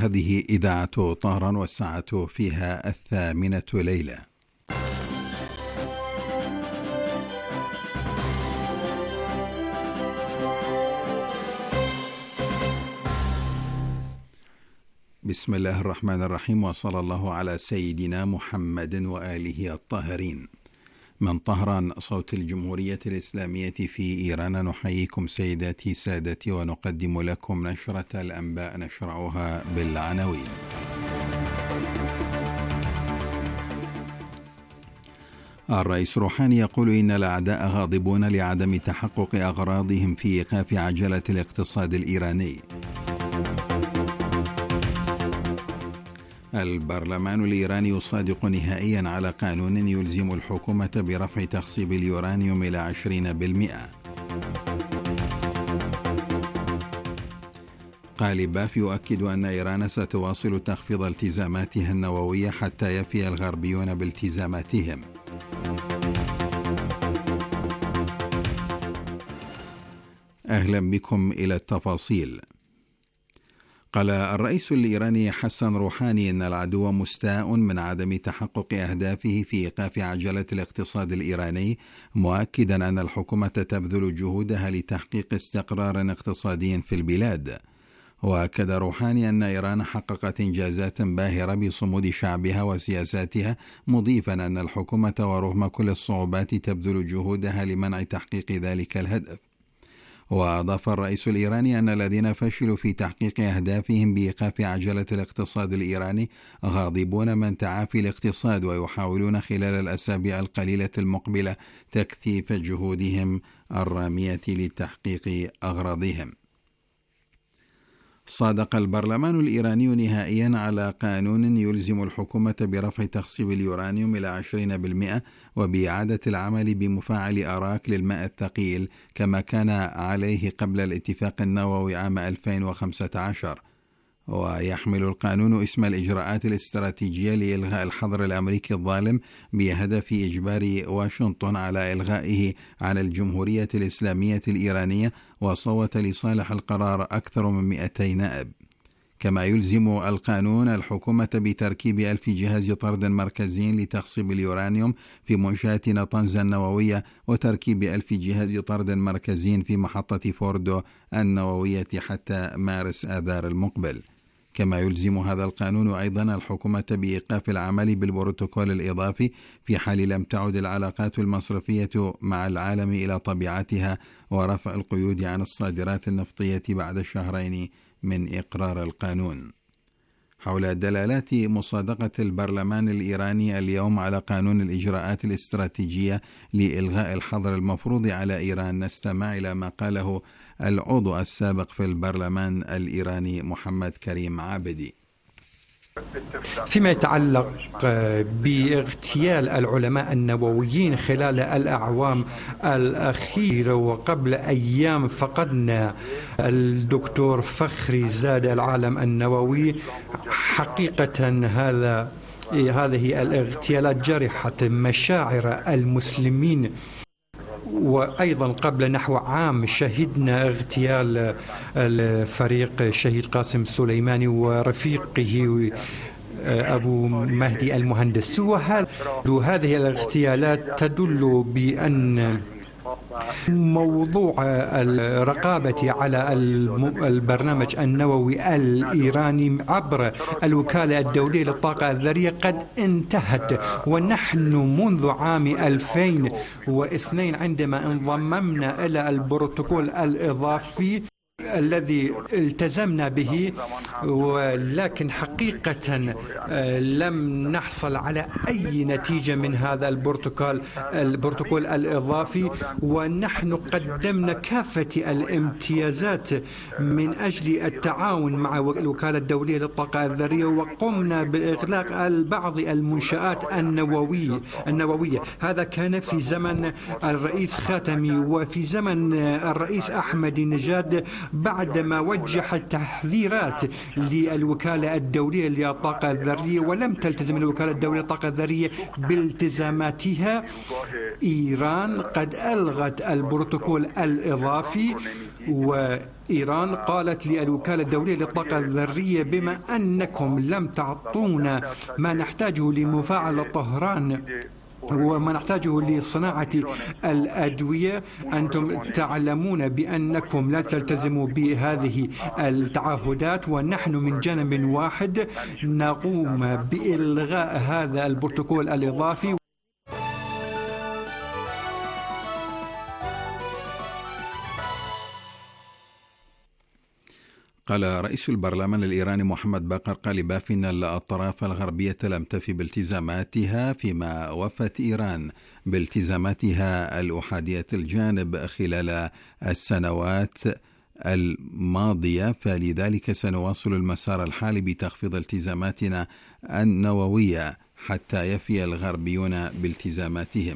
هذه إذاعة طهران والساعة فيها 8:00 ليلة. بسم الله الرحمن الرحيم، وصلى الله على سيدنا محمد وآله الطاهرين. من طهران صوت الجمهورية الإسلامية في إيران، نحييكم سيداتي سادتي ونقدم لكم نشرة الأنباء نشرعها بالعناوين. الرئيس روحاني يقول إن الأعداء غاضبون لعدم تحقق أغراضهم في إيقاف عجلة الاقتصاد الإيراني. البرلمان الإيراني يصادق نهائيا على قانون يلزم الحكومة برفع تخصيب اليورانيوم إلى 20%. قالباف يؤكد أن إيران ستواصل تخفيض التزاماتها النووية حتى يفي الغربيون بالتزاماتهم. أهلا بكم إلى التفاصيل. قال الرئيس الإيراني حسن روحاني إن العدو مستاء من عدم تحقق أهدافه في إيقاف عجلة الاقتصاد الإيراني، مؤكدا أن الحكومة تبذل جهودها لتحقيق استقرار اقتصادي في البلاد. وأكد روحاني أن إيران حققت إنجازات باهرة بصمود شعبها وسياساتها، مضيفا أن الحكومة ورغم كل الصعوبات تبذل جهودها لمنع تحقيق ذلك الهدف. وأضاف الرئيس الإيراني أن الذين فشلوا في تحقيق أهدافهم بإيقاف عجلة الاقتصاد الإيراني غاضبون من تعافي الاقتصاد، ويحاولون خلال الأسابيع القليلة المقبلة تكثيف جهودهم الرامية لتحقيق أغراضهم. صادق البرلمان الإيراني نهائيا على قانون يلزم الحكومة برفع تخصيب اليورانيوم إلى 20% وبإعادة العمل بمفاعل أراك للماء الثقيل كما كان عليه قبل الاتفاق النووي عام 2015. ويحمل القانون اسم الإجراءات الاستراتيجية لإلغاء الحظر الأمريكي الظالم بهدف إجبار واشنطن على إلغائه عن الجمهورية الإسلامية الإيرانية، وصوت لصالح القرار أكثر من 200 نائب. كما يلزم القانون الحكومة بتركيب 1000 جهاز طرد مركزي لتخصيب اليورانيوم في منشأة نطنز النووية، وتركيب 1000 جهاز طرد مركزي في محطة فوردو النووية حتى مارس آذار المقبل. كما يلزم هذا القانون أيضا الحكومة بإيقاف العمل بالبروتوكول الإضافي في حال لم تعد العلاقات المصرفية مع العالم إلى طبيعتها، ورفع القيود عن الصادرات النفطية بعد شهرين من إقرار القانون. حول دلالات مصادقة البرلمان الإيراني اليوم على قانون الإجراءات الاستراتيجية لإلغاء الحظر المفروض على إيران، نستمع إلى ما قاله العضو السابق في البرلمان الإيراني محمد كريم عابدي. فيما يتعلق باغتيال العلماء النوويين خلال الأعوام الأخيرة، وقبل أيام فقدنا الدكتور فخري زاد العالم النووي، حقيقة هذه الاغتيالات جرحت مشاعر المسلمين. وأيضا قبل نحو عام شهدنا اغتيال الفريق الشهيد قاسم سليماني ورفيقه أبو مهدي المهندس. وهذه الاغتيالات تدل بأن موضوع الرقابة على البرنامج النووي الإيراني عبر الوكالة الدولية للطاقة الذرية قد انتهت. ونحن منذ عام 2002 عندما انضممنا إلى البروتوكول الإضافي الذي التزمنا به، ولكن حقيقة لم نحصل على أي نتيجة من هذا البروتوكول الإضافي. ونحن قدمنا كافة الامتيازات من أجل التعاون مع الوكالة الدولية للطاقة الذرية، وقمنا بإغلاق بعض المنشآت النووية. هذا كان في زمن الرئيس خاتمي وفي زمن الرئيس أحمد نجاد، بعدما وجه التحذيرات للوكالة الدولية للطاقة الذرية ولم تلتزم الوكالة الدولية للطاقة الذرية بالتزاماتها. إيران قد ألغت البروتوكول الإضافي، إيران قالت للوكالة الدولية للطاقة الذرية بما أنكم لم تعطونا ما نحتاجه لمفاعل طهران وما نحتاجه لصناعة الأدوية، أنتم تعلمون بأنكم لا تلتزموا بهذه التعهدات، ونحن من جانب واحد نقوم بإلغاء هذا البروتوكول الإضافي. قال رئيس البرلمان الإيراني محمد باقر قالباف إن الأطراف الغربية لم تفي بالتزاماتها، فيما وفت إيران بالتزاماتها الأحادية الجانب خلال السنوات الماضية، فلذلك سنواصل المسار الحالي بتخفيض التزاماتنا النووية حتى يفي الغربيون بالتزاماتهم.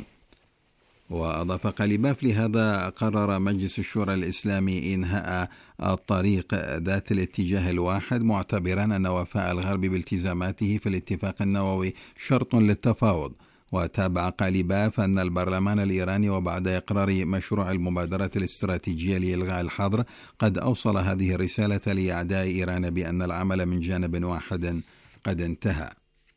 وأضاف قالباف: لهذا قرر مجلس الشورى الإسلامي إنهاء الطريق ذات الاتجاه الواحد، معتبرا أن وفاء الغرب بالتزاماته في الاتفاق النووي شرط للتفاوض. وتابع قالباف أن البرلمان الإيراني وبعد إقرار مشروع المبادرة الاستراتيجية لإلغاء الحظر قد أوصل هذه الرسالة لأعداء إيران بأن العمل من جانب واحد قد انتهى.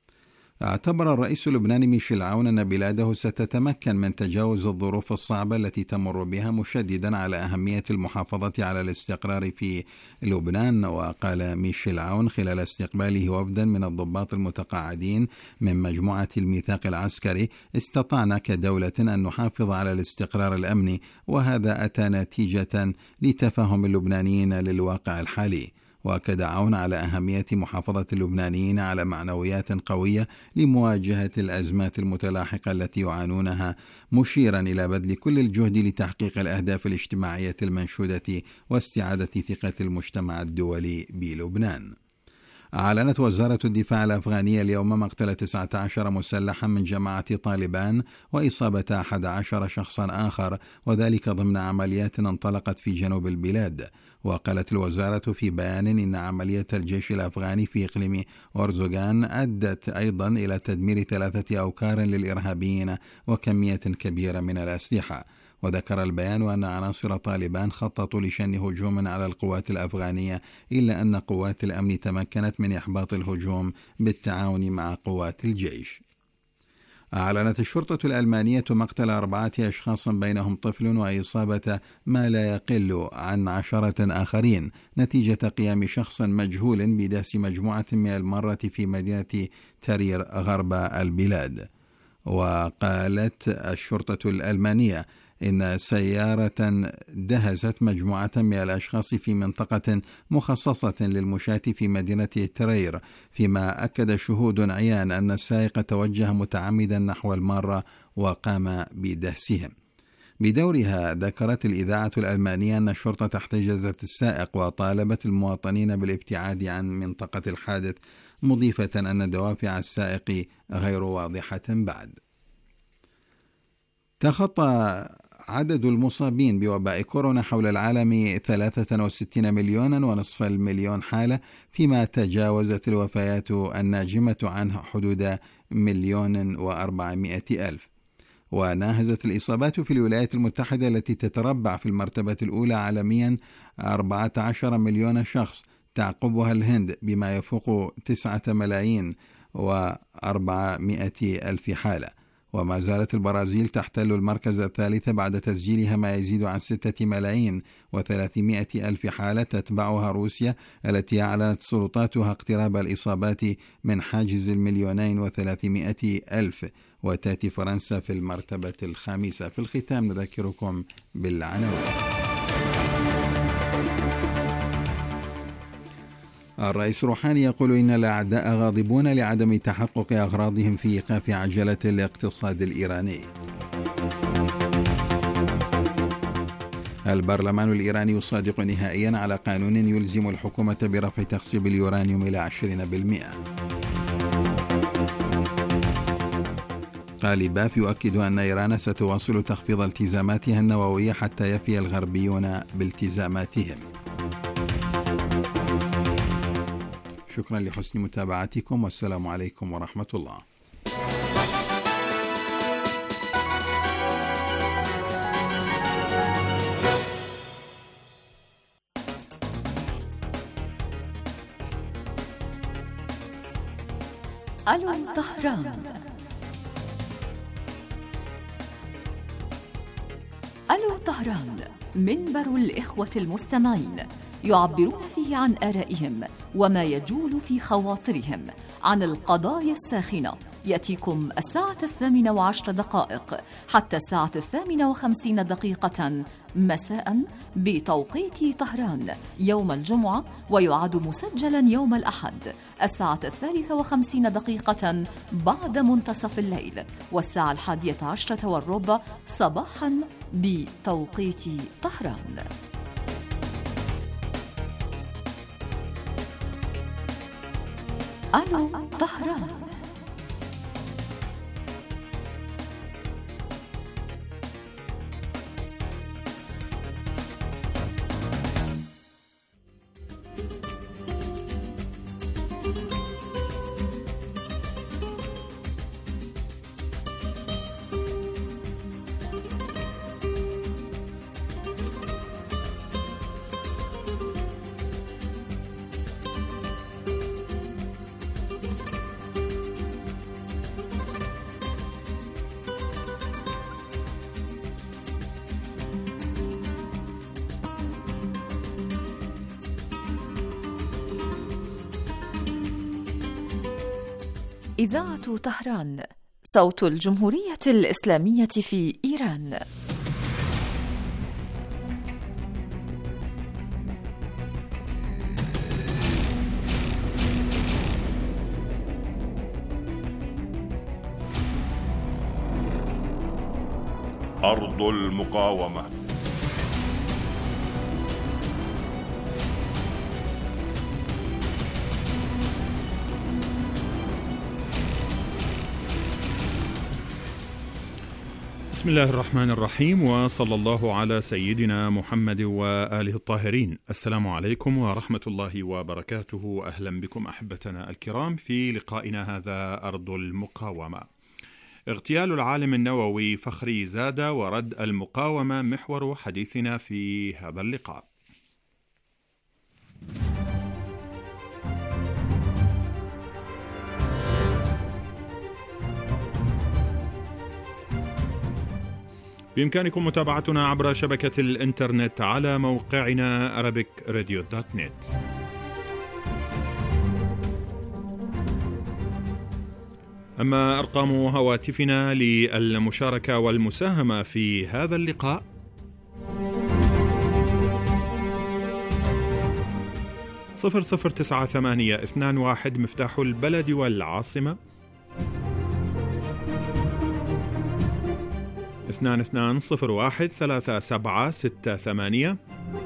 اعتبر الرئيس اللبناني ميشيل عون أن بلاده ستتمكن من تجاوز الظروف الصعبة التي تمر بها، مشددا على أهمية المحافظة على الاستقرار في لبنان. وقال ميشيل عون خلال استقباله وفدا من الضباط المتقاعدين من مجموعة الميثاق العسكري: استطعنا كدولة أن نحافظ على الاستقرار الأمني، وهذا أتى نتيجة لتفاهم اللبنانيين للواقع الحالي. وأكد عون على أهمية محافظة اللبنانيين على معنويات قوية لمواجهة الأزمات المتلاحقة التي يعانونها، مشيرا إلى بذل كل الجهد لتحقيق الأهداف الاجتماعية المنشودة واستعادة ثقة المجتمع الدولي بلبنان. أعلنت وزارة الدفاع الأفغانية اليوم مقتل 19 مسلحا من جماعة طالبان وإصابة 11 شخصا آخر، وذلك ضمن عمليات انطلقت في جنوب البلاد. وقالت الوزارة في بيان إن عملية الجيش الأفغاني في إقليم أورزوغان أدت أيضا إلى تدمير 3 أوكار للإرهابيين وكمية كبيرة من الأسلحة. وذكر البيان أن عناصر طالبان خططوا لشن هجوم على القوات الأفغانية، إلا أن قوات الأمن تمكنت من إحباط الهجوم بالتعاون مع قوات الجيش. أعلنت الشرطة الألمانية مقتل 4 أشخاص بينهم طفل وإصابة ما لا يقل عن 10 آخرين نتيجة قيام شخص مجهول بدهس مجموعة من المرة في مدينة ترير غرب البلاد. وقالت الشرطة الألمانية إن سيارة دهست مجموعة من الأشخاص في منطقة مخصصة للمشاة في مدينة ترير، فيما أكد شهود عيان أن السائق توجه متعمدا نحو المارة وقام بدهسهم. بدورها ذكرت الإذاعة الألمانية أن الشرطة احتجزت السائق وطالبت المواطنين بالابتعاد عن منطقة الحادث، مضيفة أن دوافع السائق غير واضحة بعد. تخطى عدد المصابين بوباء كورونا حول العالم 63 مليونا ونصف المليون حالة، فيما تجاوزت الوفيات الناجمة عنه حدود 1,400,000. وناهزت الإصابات في الولايات المتحدة التي تتربع في المرتبة الأولى عالميا 14 مليون شخص، تعقبها الهند بما يفوق 9,400,000 حالة. وما زالت البرازيل تحتل المركز الثالث بعد تسجيلها ما يزيد عن 6,300,000 حالة، تتبعها روسيا التي أعلنت سلطاتها اقتراب الإصابات من حاجز 2,300,000، وتأتي فرنسا في المرتبة الخامسة. في الختام نذكركم بالعناوين. الرئيس روحاني يقول إن الأعداء غاضبون لعدم تحقق أغراضهم في إيقاف عجلة الاقتصاد الإيراني. البرلمان الإيراني يصادق نهائيا على قانون يلزم الحكومة برفع تخصيب اليورانيوم إلى 20%. قالباف يؤكد أن إيران ستواصل تخفيض التزاماتها النووية حتى يفي الغربيون بالتزاماتهم. شكرا لحسن متابعتكم، والسلام عليكم ورحمة الله. ألو طهران. ألو طهران منبر الإخوة المستمعين، يعبرون فيه عن آرائهم وما يجول في خواطرهم عن القضايا الساخنة. يأتيكم 18:10 حتى 58:50 مساء بتوقيت طهران يوم الجمعة، ويعاد مسجلا يوم الأحد 3:53 بعد منتصف الليل، والساعة 11:10 صباحا بتوقيت طهران. ألو طهران. إذاعة طهران، صوت الجمهورية الإسلامية في إيران. أرض المقاومة. بسم الله الرحمن الرحيم، وصلى الله على سيدنا محمد وآله الطاهرين. السلام عليكم ورحمة الله وبركاته. أهلا بكم أحبتنا الكرام في لقائنا هذا أرض المقاومة. اغتيال العالم النووي فخري زادة ورد المقاومة محور حديثنا في هذا اللقاء. بإمكانكم متابعتنا عبر شبكة الإنترنت على موقعنا arabicradio.net. أما أرقام هواتفنا للمشاركة والمساهمة في هذا اللقاء: 009821 مفتاح البلد والعاصمة، 22013768،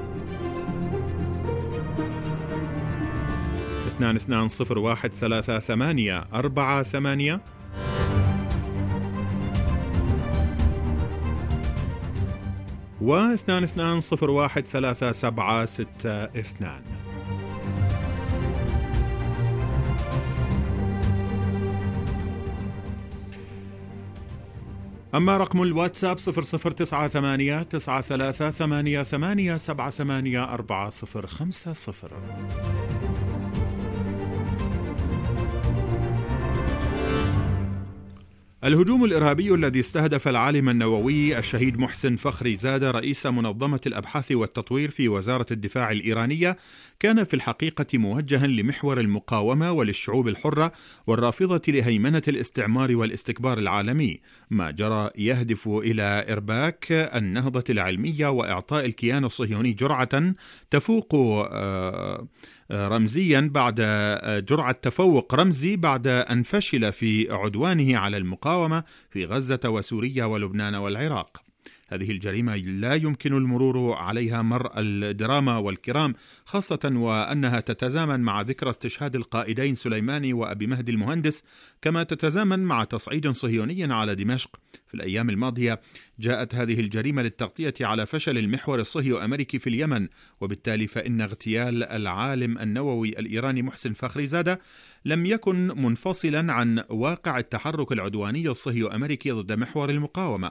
22013848، و 22013762. أما رقم الواتساب 00983888784050. الهجوم الإرهابي الذي استهدف العالم النووي الشهيد محسن فخري زادة رئيس منظمة الأبحاث والتطوير في وزارة الدفاع الإيرانية كان في الحقيقة موجها لمحور المقاومة وللشعوب الحرة والرافضة لهيمنة الاستعمار والاستكبار العالمي. ما جرى يهدف إلى إرباك النهضة العلمية وإعطاء الكيان الصهيوني جرعة تفوق رمزيا بعد جرعة تفوق رمزي بعد أن فشل في عدوانه على المقاومة في غزة وسوريا ولبنان والعراق. هذه الجريمة لا يمكن المرور عليها مر الدراما والكرام، خاصة وأنها تتزامن مع ذكرى استشهاد القائدين سليماني وأبي مهدي المهندس، كما تتزامن مع تصعيد صهيوني على دمشق. في الأيام الماضية جاءت هذه الجريمة للتغطية على فشل المحور الصهيو-أمريكي في اليمن، وبالتالي فإن اغتيال العالم النووي الإيراني محسن فخري زادة لم يكن منفصلا عن واقع التحرك العدواني الصهيو-أمريكي ضد محور المقاومة،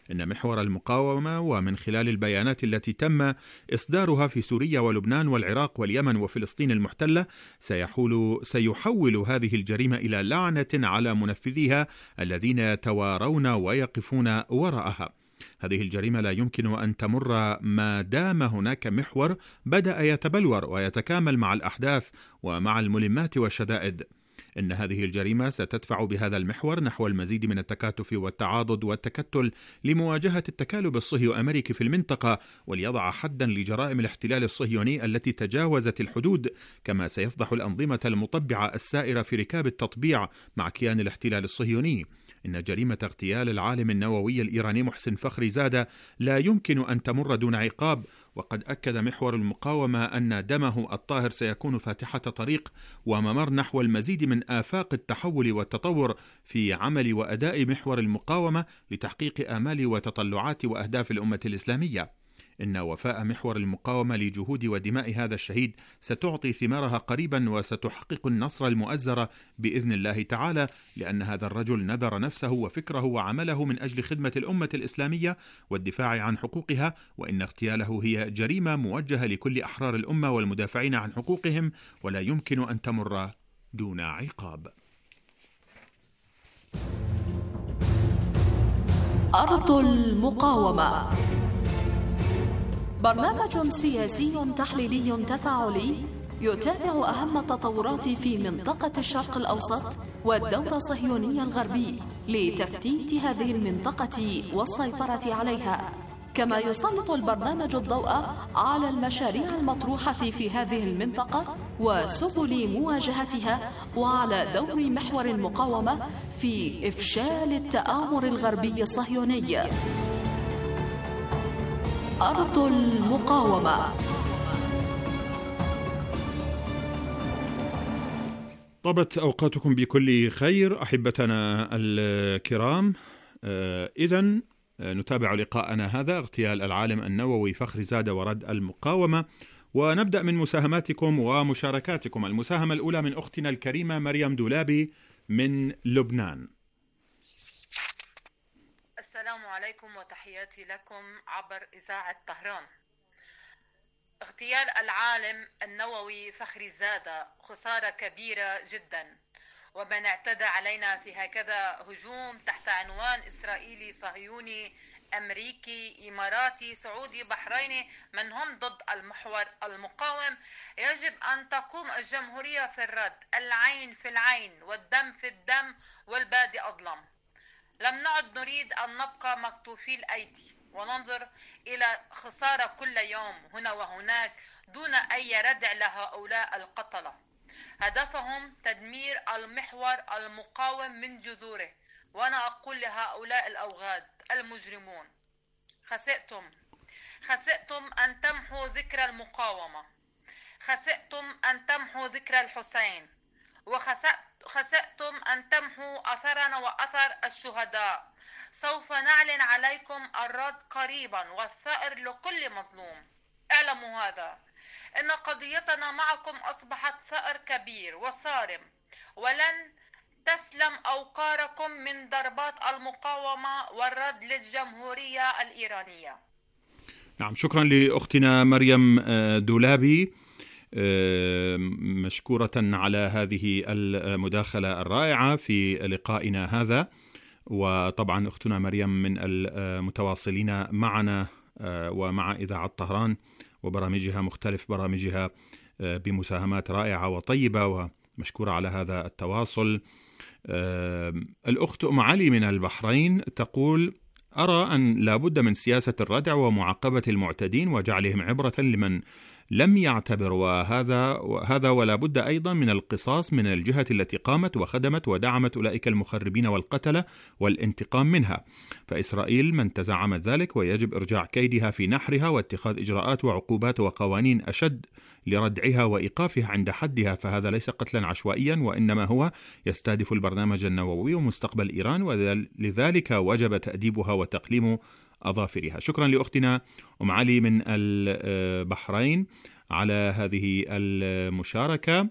إن محور المقاومة ومن خلال البيانات التي تم إصدارها في سوريا ولبنان والعراق واليمن وفلسطين المحتلة سيحول هذه الجريمة إلى لعنة على منفذيها الذين يتوارون ويقفون وراءها. هذه الجريمة لا يمكن أن تمر ما دام هناك محور بدأ يتبلور ويتكامل مع الأحداث ومع الملمات والشدائد. إن هذه الجريمة ستدفع بهذا المحور نحو المزيد من التكاتف والتعاضد والتكتل لمواجهة التكالب الصهيو-أمريكي في المنطقة، وليضع حدا لجرائم الاحتلال الصهيوني التي تجاوزت الحدود، كما سيفضح الأنظمة المطبعة السائرة في ركاب التطبيع مع كيان الاحتلال الصهيوني. إن جريمة اغتيال العالم النووي الإيراني محسن فخريزادة لا يمكن أن تمر دون عقاب، وقد أكد محور المقاومة أن دمه الطاهر سيكون فاتحة طريق وممر نحو المزيد من آفاق التحول والتطور في عمل وأداء محور المقاومة لتحقيق آمال وتطلعات وأهداف الأمة الإسلامية. إن وفاء محور المقاومة لجهود ودماء هذا الشهيد ستعطي ثمارها قريبا وستحقق النصر المؤزر بإذن الله تعالى، لأن هذا الرجل نذر نفسه وفكره وعمله من أجل خدمة الأمة الإسلامية والدفاع عن حقوقها، وإن اغتياله هي جريمة موجهة لكل أحرار الأمة والمدافعين عن حقوقهم، ولا يمكن أن تمر دون عقاب. أرض المقاومة، برنامج سياسي تحليلي تفاعلي يتابع أهم التطورات في منطقة الشرق الأوسط والدور الصهيوني الغربي لتفتيت هذه المنطقة والسيطرة عليها، كما يسلط البرنامج الضوء على المشاريع المطروحة في هذه المنطقة وسبل مواجهتها، وعلى دور محور المقاومة في إفشال التآمر الغربي الصهيوني. أرض المقاومة. طابت أوقاتكم بكل خير أحبتنا الكرام. إذن نتابع لقاءنا هذا، اغتيال العالم النووي فخريزادة ورد المقاومة، ونبدأ من مساهماتكم ومشاركاتكم. المساهمة الأولى من أختنا الكريمة مريم دولابي من لبنان. السلام عليكم وتحياتي لكم عبر إذاعة طهران. اغتيال العالم النووي فخريزادة خسارة كبيرة جدا، ومن اعتدى علينا في هكذا هجوم تحت عنوان إسرائيلي صهيوني أمريكي إماراتي سعودي بحريني من هم ضد المحور المقاوم، يجب أن تقوم الجمهورية في الرد، العين في العين والدم في الدم والبادئ أظلم. لم نعد نريد أن نبقى مكتوفي الأيدي وننظر إلى خسارة كل يوم هنا وهناك دون أي ردع لهؤلاء القتلة. هدفهم تدمير المحور المقاوم من جذوره، وأنا أقول لهؤلاء الأوغاد المجرمون: خسئتم أن تمحوا ذكرى المقاومة، خسئتم أن تمحوا ذكرى الحسين، وخسأتم أن تمحوا أثرنا وأثر الشهداء. سوف نعلن عليكم الرد قريبا والثأر لكل مظلوم. اعلموا هذا، إن قضيتنا معكم أصبحت ثأر كبير وصارم، ولن تسلم أوقاركم من ضربات المقاومة والرد للجمهورية الإيرانية. نعم، شكرا لأختنا مريم دولابي، مشكورة على هذه المداخلة الرائعة في لقائنا هذا. وطبعا أختنا مريم من المتواصلين معنا ومع إذاعة طهران وبرامجها، مختلف برامجها، بمساهمات رائعة وطيبة، ومشكورة على هذا التواصل. الأخت أم علي من البحرين تقول: أرى أن لا بد من سياسة الردع ومعاقبة المعتدين وجعلهم عبرة لمن لم يعتبر، وهذا ولا بد أيضا من القصاص من الجهة التي قامت وخدمت ودعمت أولئك المخربين والقتلة والانتقام منها، فإسرائيل من تزعمت ذلك، ويجب إرجاع كيدها في نحرها واتخاذ إجراءات وعقوبات وقوانين أشد لردعها وإيقافها عند حدها، فهذا ليس قتلا عشوائيا، وإنما هو يستهدف البرنامج النووي ومستقبل إيران، ولذلك وجب تأديبها وتقليم أظافرها. شكرا لأختنا أم علي من البحرين على هذه المشاركة.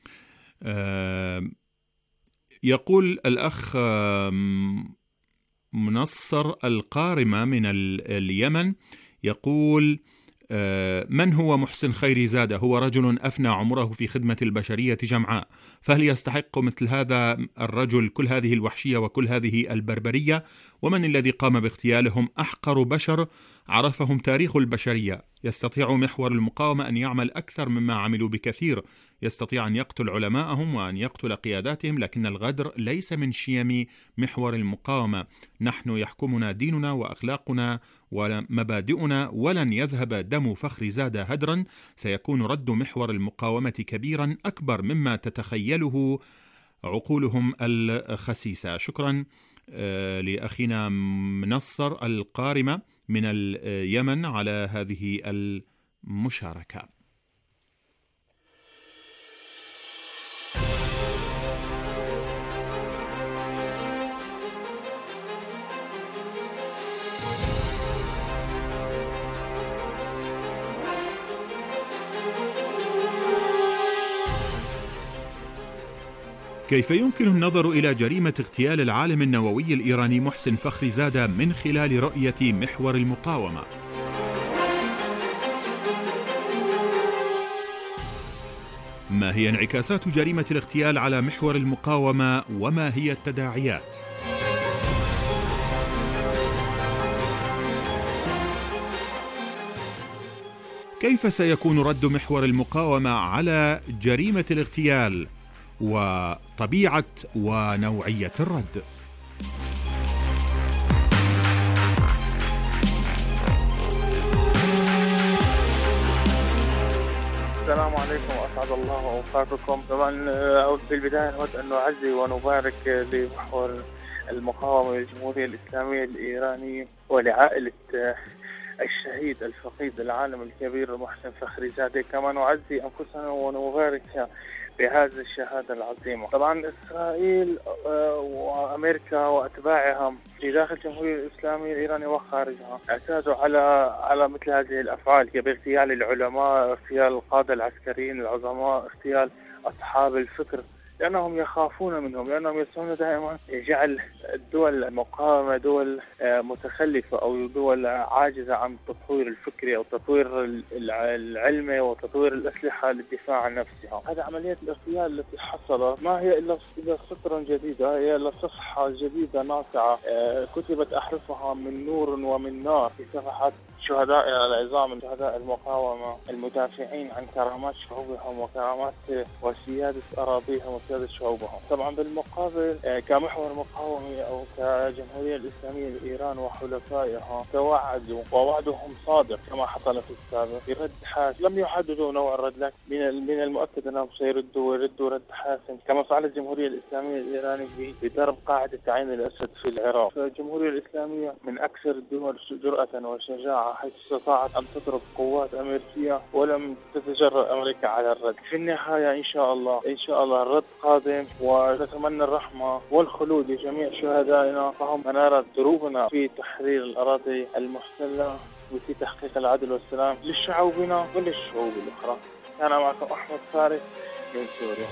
يقول الأخ منصر القارمة من اليمن يقول: من هو محسن خيري زادة؟ هو رجل أفنى عمره في خدمة البشرية جمعاء، فهل يستحق مثل هذا الرجل كل هذه الوحشية وكل هذه البربرية؟ ومن الذي قام باغتيالهم؟ أحقر بشر عرفهم تاريخ البشرية. يستطيع محور المقاومة أن يعمل أكثر مما عملوا بكثير، يستطيع أن يقتل علماءهم وأن يقتل قياداتهم، لكن الغدر ليس من شيم محور المقاومة. نحن يحكمنا ديننا وأخلاقنا ومبادئنا، ولن يذهب دم فخري زادة هدرا. سيكون رد محور المقاومة كبيرا أكبر مما تتخيله عقولهم الخسيسة. شكرا لأخينا منصر القارمة من اليمن على هذه المشاركة. كيف يمكن النظر إلى جريمة اغتيال العالم النووي الإيراني محسن فخري زادة من خلال رؤية محور المقاومة؟ ما هي انعكاسات جريمة الاغتيال على محور المقاومة وما هي التداعيات؟ كيف سيكون رد محور المقاومة على جريمة الاغتيال وطبيعة ونوعية الرد؟ السلام عليكم وأسعد الله أوقاتكم. طبعا في البداية نود أن نعزي ونبارك لمحور المقاومة للجمهورية الإسلامية الإيرانية ولعائلة الشهيد الفقيد العالم الكبير محسن فخري زادة. كما نعزي أنفسنا ونبارك بهذه الشهادة العظيمة. طبعا إسرائيل وأمريكا وأتباعها في داخل الجمهورية الإسلامية الإيرانية وخارجها اعتادوا على مثل هذه الأفعال باغتيال العلماء، اغتيال القادة العسكريين العظماء، اغتيال أصحاب الفكر، لأنهم يخافون منهم، لأنهم يسعون دائما جعل الدول المقاومة دول متخلفة أو دول عاجزة عن التطوير الفكري أو التطوير العلمي وتطوير الأسلحة للدفاع عن نفسها. هذه عملية الاغتيال التي حصلت ما هي إلا سطر جديدة، هي إلا صفحة جديدة ناصعة كتبت أحرفها من نور ومن نار في صفحات شهدائنا العظام، شهداء المقاومة المدافعين عن كرامات شعوبهم وكرامات وسيادة أراضيهم وسيادة شعوبهم. طبعا بالمقابل كمحور مقاومة أو كجمهورية الإسلامية لإيران وحلفائها توعدوا ووعدهم صادق كما حصل في السابق برد حاسم. لم يحددوا نوع الرد، لكن من المؤكد أنهم سيردوا رد حاسم كما فعلت الجمهورية الإسلامية الإيرانية بضرب قاعدة عين الأسد في العراق. فالجمهورية الإسلامية من أكثر الدول جرأة وشجاعة، حيث استطاعت أن تضرب قوات أمريكية ولم تتجرأ أمريكا على الرد. في النهاية إن شاء الله الرد قادم، ونتمنى الرحمة والخلود لجميع شهدائنا، فهم منارة دروبنا في تحرير الأراضي المحتلة وفي تحقيق العدل والسلام لشعوبنا وللشعوب الأخرى. كان معكم أحمد فارس من سوريا.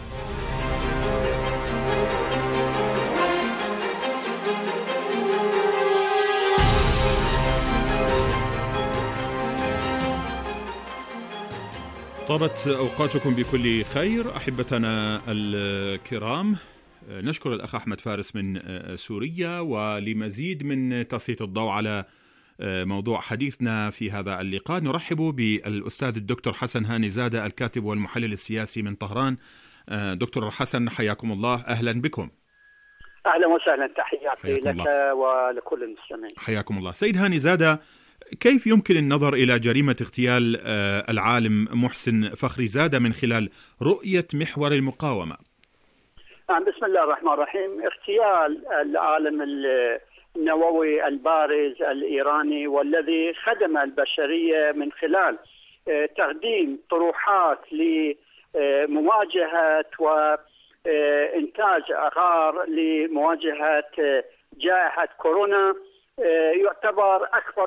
طابت أوقاتكم بكل خير أحبتنا الكرام. نشكر الأخ أحمد فارس من سوريا. ولمزيد من تسليط الضوء على موضوع حديثنا في هذا اللقاء نرحب بالأستاذ الدكتور حسن هاني زادة، الكاتب والمحلل السياسي من طهران. دكتور حسن حياكم الله، أهلا بكم. أهلا وسهلا، تحياتي لك ولكل المستمعين. حياكم الله. سيد هاني زادة، كيف يمكن النظر إلى جريمة اغتيال العالم محسن فخري زادة من خلال رؤية محور المقاومة؟ بسم الله الرحمن الرحيم. اغتيال العالم النووي البارز الإيراني والذي خدم البشرية من خلال تقديم طروحات لمواجهة وإنتاج أغار لمواجهة جائحة كورونا تعتبر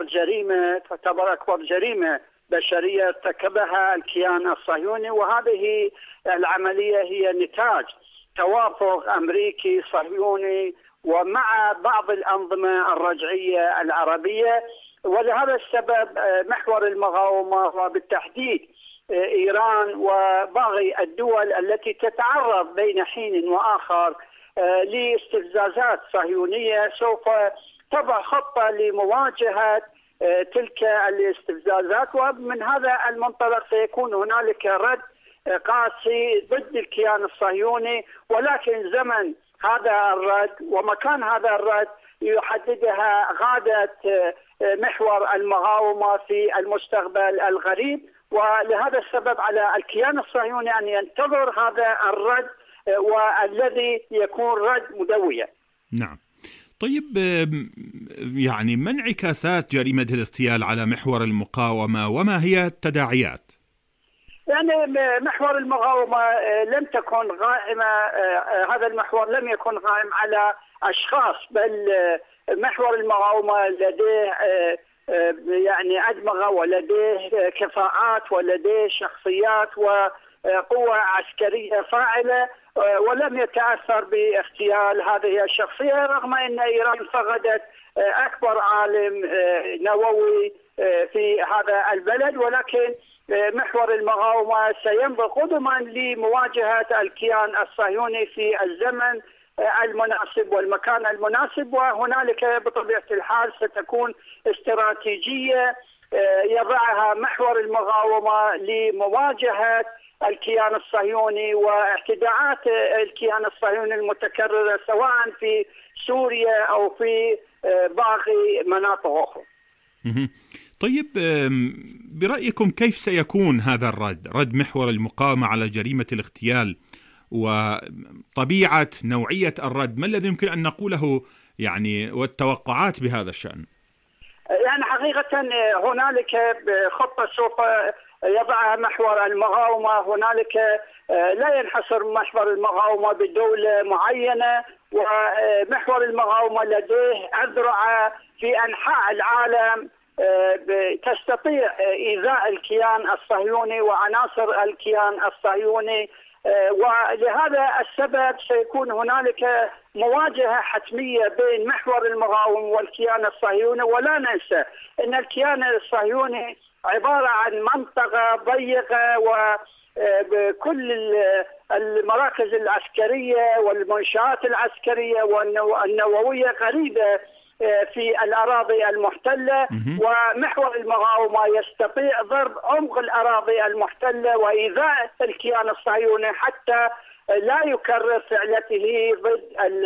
أكبر جريمة بشرية ارتكبها الكيان الصهيوني، وهذه العملية هي نتاج توافق أمريكي صهيوني ومع بعض الأنظمة الرجعية العربية. ولهذا السبب محور المقاومة وبالتحديد إيران وباقي الدول التي تتعرض بين حين وآخر لاستفزازات صهيونية سوف تضع خطة لمواجهة تلك الاستفزازات، ومن هذا المنطلق سيكون هنالك رد قاسي ضد الكيان الصهيوني، ولكن زمن هذا الرد ومكان هذا الرد يحددها غادة محور المقاومة في المستقبل القريب. ولهذا السبب على الكيان الصهيوني أن ينتظر هذا الرد والذي يكون رد مدويا. نعم. طيب، يعني ما انعكاسات جريمة الاغتيال على محور المقاومة وما هي التداعيات؟ يعني محور المقاومة لم تكن قائمة، هذا المحور لم يكن قائم على أشخاص، بل محور المقاومة لديه يعني أدمغة ولديه كفاءات ولديه شخصيات وقوة عسكرية فاعلة، ولم يتأثر باغتيال هذه الشخصية، رغم أن إيران فقدت أكبر عالم نووي في هذا البلد. ولكن محور المقاومة سيمضي قدما لمواجهة الكيان الصهيوني في الزمن المناسب والمكان المناسب، وهنالك بطبيعة الحال ستكون استراتيجية يضعها محور المقاومة لمواجهة الكيان الصهيوني واعتداءات الكيان الصهيوني المتكررة سواء في سوريا أو في باقي مناطق أخرى. طيب، برأيكم كيف سيكون هذا رد محور المقاومة على جريمة الاغتيال، وطبيعة نوعية الرد؟ ما الذي يمكن أن نقوله يعني والتوقعات بهذا الشأن؟ يعني حقيقة هنالك خطة سوف يضعها محور المقاومة. هنالك لا ينحصر محور المقاومة بدولة معينة، ومحور المقاومة لديه أذرع في أنحاء العالم تستطيع إيذاء الكيان الصهيوني وعناصر الكيان الصهيوني. ولهذا السبب سيكون هنالك مواجهة حتمية بين محور المقاومة والكيان الصهيوني. ولا ننسى أن الكيان الصهيوني عبارة عن منطقة ضيقة، وكل المراكز العسكرية والمنشآت العسكرية والنووية قريبة في الأراضي المحتلة، ومحور المقاومة يستطيع ضرب عمق الأراضي المحتلة وإيذاء الكيان الصهيوني حتى لا يكرر فعلته ضد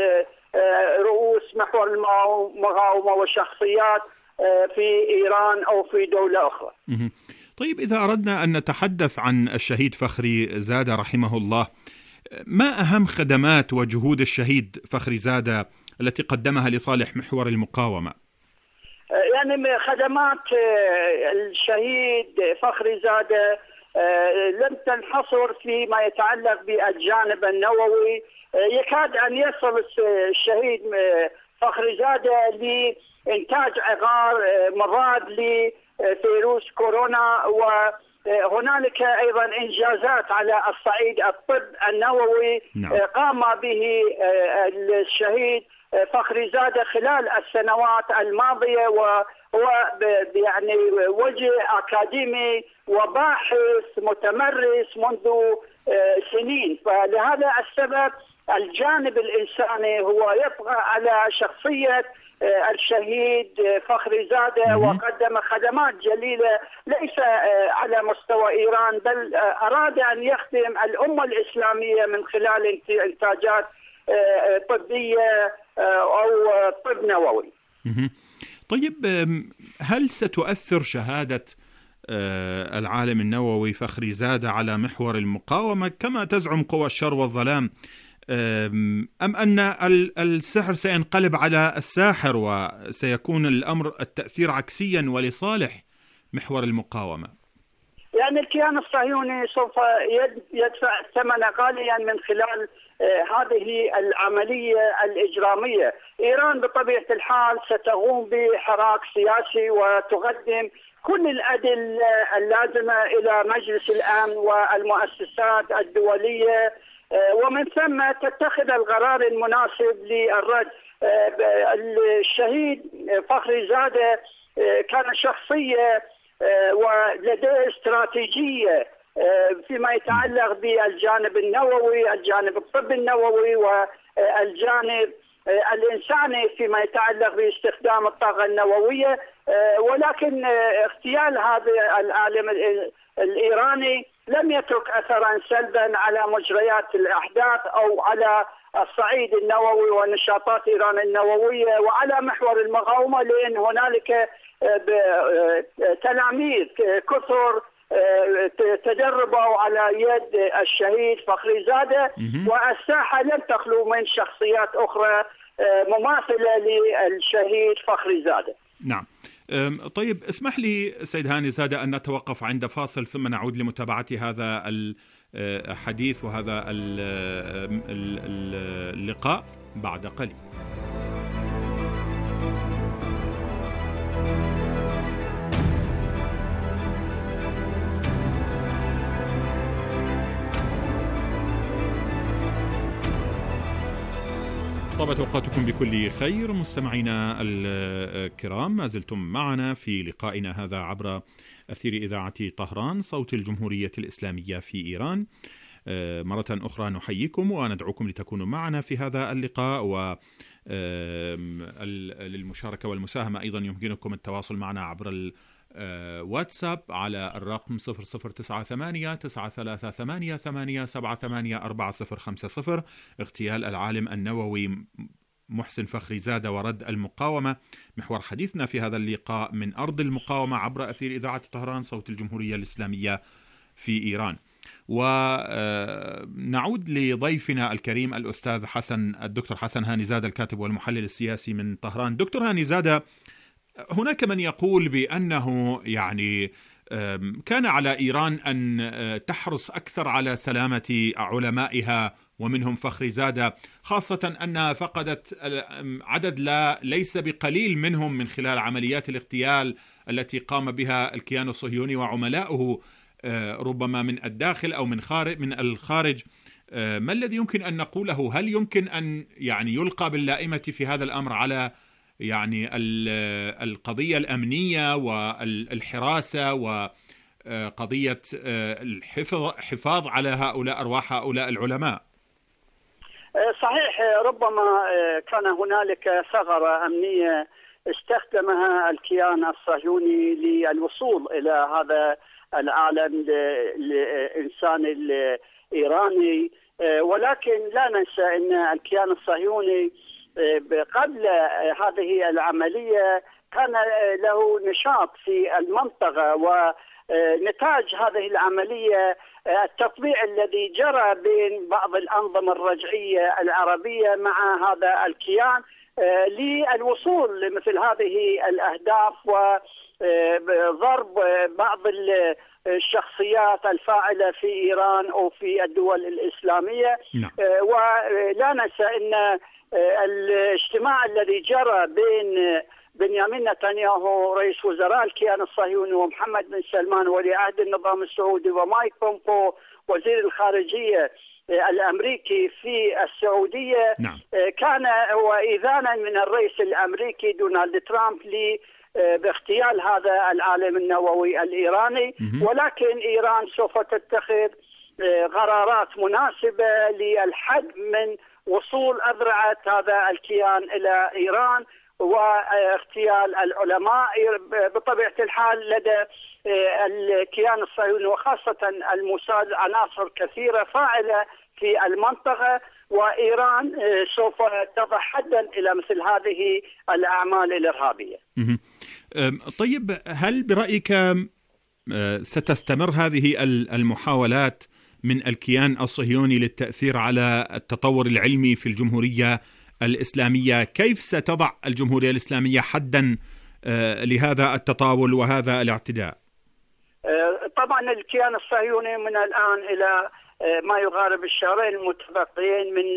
رؤوس محور المقاومة وشخصيات في إيران أو في دولة أخرى. طيب، إذا أردنا أن نتحدث عن الشهيد فخري زادة رحمه الله، ما أهم خدمات وجهود الشهيد فخري زادة التي قدمها لصالح محور المقاومة؟ يعني خدمات الشهيد فخري زادة لم تنحصر فيما يتعلق بالجانب النووي. يكاد أن يصل الشهيد فخري زادة لإنتاج عقار مضاد لفيروس كورونا، وهنالك أيضا إنجازات على الصعيد الطب النووي قام به الشهيد فخري زادة خلال السنوات الماضية، وهو يعني وجه أكاديمي وباحث متمرس منذ سنين. فلهذا السبب الجانب الإنساني هو يبقى على شخصية الشهيد فخري زادة، وقدم خدمات جليلة ليس على مستوى إيران، بل أراد أن يخدم الأمة الإسلامية من خلال إنتاجات طبية أو طب نووي. طيب، هل ستؤثر شهادة العالم النووي فخري زادة على محور المقاومة كما تزعم قوى الشر والظلام، أم أن السحر سينقلب على الساحر وسيكون التأثير عكسيا ولصالح محور المقاومة؟ يعني الكيان الصهيوني سوف يدفع الثمن غاليا من خلال هذه العملية الإجرامية. إيران بطبيعة الحال ستقوم بحراك سياسي وتقدم كل الأدلة اللازمة إلى مجلس الأمن والمؤسسات الدولية ومن ثم تتخذ القرار المناسب للرد. الشهيد فخري زادة كان شخصية ولديه استراتيجية فيما يتعلق بالجانب النووي، الجانب الطبي النووي، والجانب الإنساني فيما يتعلق باستخدام الطاقة النووية. ولكن اغتيال هذا العالم الإيراني لم يترك أثرا سلبا على مجريات الأحداث أو على الصعيد النووي ونشاطات إيران النووية وعلى محور المقاومة، لأن هنالك تلاميذ كثر تدربوا على يد الشهيد فخري زادة، والساحة لم تخلو من شخصيات أخرى مماثلة للشهيد فخري زادة. نعم. طيب، اسمح لي سيد هاني زادة أن نتوقف عند فاصل ثم نعود لمتابعة هذا الحديث وهذا اللقاء بعد قليل. طابت أوقاتكم بكل خير مستمعينا الكرام، ما زلتم معنا في لقائنا هذا عبر أثير إذاعة طهران صوت الجمهورية الإسلامية في إيران. مرة أخرى نحييكم وندعوكم لتكونوا معنا في هذا اللقاء، وللمشاركة والمساهمة أيضا يمكنكم التواصل معنا عبر واتساب على الرقم 00988388784050. اغتيال العالم النووي محسن فخري زادة ورد المقاومة، محور حديثنا في هذا اللقاء من أرض المقاومة عبر أثير إذاعة طهران صوت الجمهورية الإسلامية في إيران. ونعود لضيفنا الكريم الأستاذ الدكتور حسن هاني زادة، الكاتب والمحلل السياسي من طهران. دكتور هاني زادة، هناك من يقول بأنه كان على إيران أن تحرص أكثر على سلامة علمائها ومنهم فخري زادة، خاصة أنها فقدت عدد ليس بقليل منهم من خلال عمليات الاغتيال التي قام بها الكيان الصهيوني وعملاؤه، ربما من الداخل أو من الخارج. ما الذي يمكن أن نقوله؟ هل يمكن أن يلقى باللائمة في هذا الأمر على القضية الأمنية والحراسة وقضية الحفاظ على أرواح هؤلاء العلماء؟ صحيح، ربما كان هنالك ثغرة أمنية استخدمها الكيان الصهيوني للوصول إلى هذا العالم الإنساني الإيراني، ولكن لا ننسى أن الكيان الصهيوني قبل هذه العملية كان له نشاط في المنطقة، ونتاج هذه العملية التطبيع الذي جرى بين بعض الأنظمة الرجعية العربية مع هذا الكيان للوصول لمثل هذه الأهداف وضرب بعض الشخصيات الفاعلة في إيران أو في الدول الإسلامية. ولا ننسى أن الاجتماع الذي جرى بين بنيامين نتنياهو رئيس وزراء الكيان الصهيوني ومحمد بن سلمان ولي عهد النظام السعودي ومايك بومبو وزير الخارجية الأمريكي في السعودية كان هو إذانا من الرئيس الأمريكي دونالد ترامب باغتيال هذا العالم النووي الإيراني. ولكن إيران سوف تتخذ قرارات مناسبة للحد من وصول أذرعة هذا الكيان إلى إيران واغتيال العلماء. بطبيعة الحال لدى الكيان الصهيوني وخاصة الموساد عناصر كثيرة فاعلة في المنطقة، وإيران سوف تضع حدا إلى مثل هذه الأعمال الإرهابية. طيب، هل برأيك ستستمر هذه المحاولات من الكيان الصهيوني للتأثير على التطور العلمي في الجمهورية الإسلامية؟ كيف ستضع الجمهورية الإسلامية حدا لهذا التطاول وهذا الاعتداء؟ طبعا الكيان الصهيوني من الآن إلى ما يقارب الشهرين المتبقيين من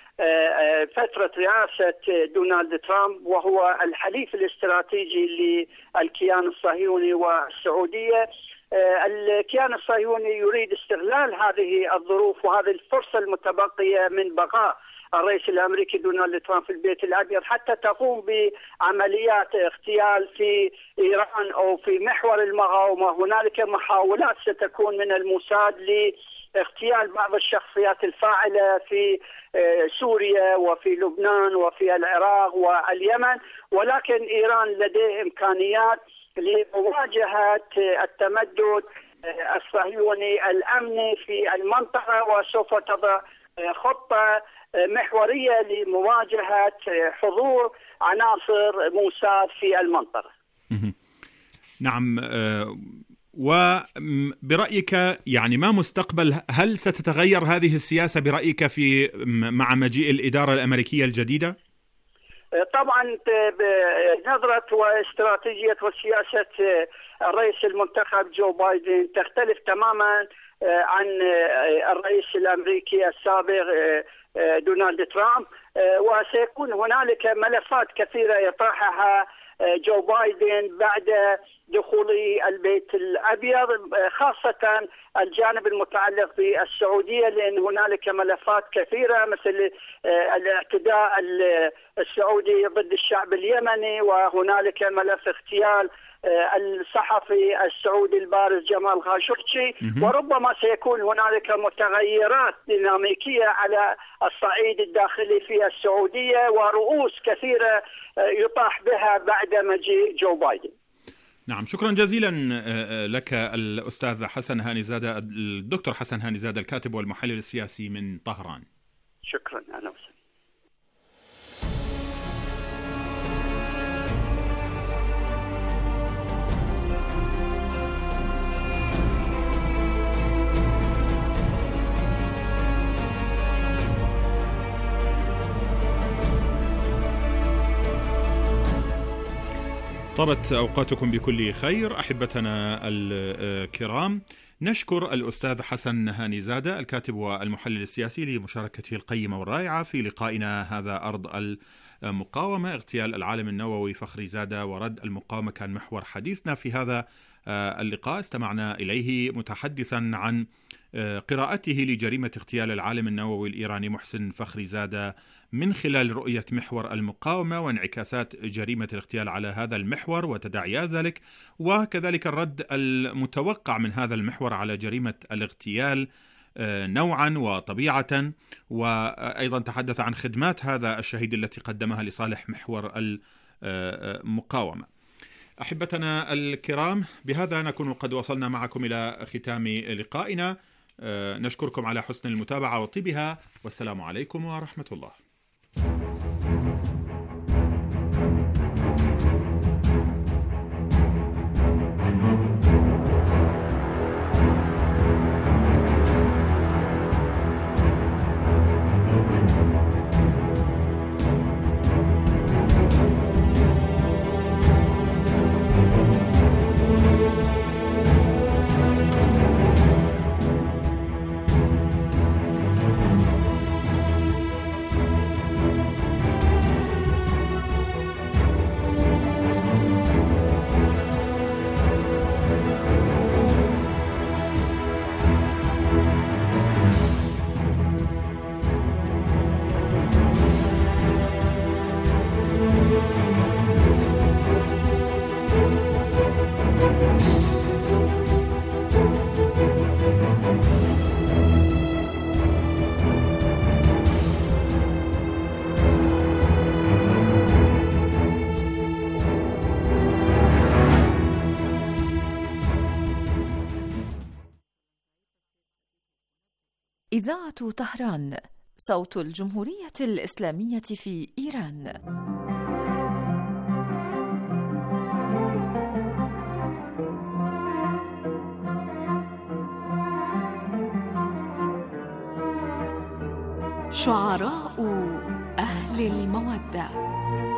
فترة رئاسة دونالد ترامب، وهو الحليف الاستراتيجي للكيان الصهيوني والسعودية، الكيان الصهيوني يريد استغلال هذه الظروف وهذه الفرصة المتبقية من بقاء الرئيس الأمريكي دونالد ترامب في البيت الأبيض حتى تقوم بعمليات اغتيال في إيران أو في محور المقاومة. هنالك محاولات ستكون من الموساد لاغتيال بعض الشخصيات الفاعلة في سوريا وفي لبنان وفي العراق واليمن، ولكن إيران لديه إمكانيات لمواجهة التمدد الصهيوني الأمني في المنطقة، وسوف تضع خطة محورية لمواجهة حضور عناصر موساد في المنطقة. نعم، وبرأيك يعني ما مستقبل، هل ستتغير هذه السياسة برأيك مع مجيء الإدارة الأمريكية الجديدة؟ طبعا بنظرة واستراتيجية وسياسة الرئيس المنتخب جو بايدن تختلف تماما عن الرئيس الأمريكي السابق دونالد ترامب، وسيكون هنالك ملفات كثيرة يطرحها جو بايدن بعد دخوله البيت الأبيض، خاصة الجانب المتعلق بالسعودية، لأن هنالك ملفات كثيرة مثل الاعتداء السعودي ضد الشعب اليمني، وهنالك ملف اغتيال الصحفي السعودي البارز جمال خاشقجي، وربما سيكون هنالك متغيرات ديناميكية على الصعيد الداخلي في السعودية ورؤوس كثيرة يطاح بها بعد مجيء جو بايدن. نعم، شكرا جزيلا لك الأستاذ حسن هاني زادة، الدكتور حسن هاني زادة، الكاتب والمحلل السياسي من طهران. شكرا، أهلا وسهلا. طابت أوقاتكم بكل خير أحبتنا الكرام. نشكر الأستاذ حسن هاني زادة الكاتب والمحلل السياسي لمشاركته القيمة والرائعة في لقائنا هذا أرض المقاومة. اغتيال العالم النووي فخري زادة ورد المقاومة كان محور حديثنا في هذا اللقاء. استمعنا إليه متحدثا عن قراءته لجريمة اغتيال العالم النووي الإيراني محسن فخري زادة من خلال رؤية محور المقاومة وانعكاسات جريمة الاغتيال على هذا المحور وتداعيات ذلك، وكذلك الرد المتوقع من هذا المحور على جريمة الاغتيال نوعا وطبيعة، وأيضا تحدث عن خدمات هذا الشهيد التي قدمها لصالح محور المقاومة. أحبتنا الكرام، بهذا نكون قد وصلنا معكم إلى ختام لقائنا. نشكركم على حسن المتابعة وطيبها، والسلام عليكم ورحمة الله. إذاعة طهران، صوت الجمهورية الإسلامية في إيران. شعراء أهل المودة.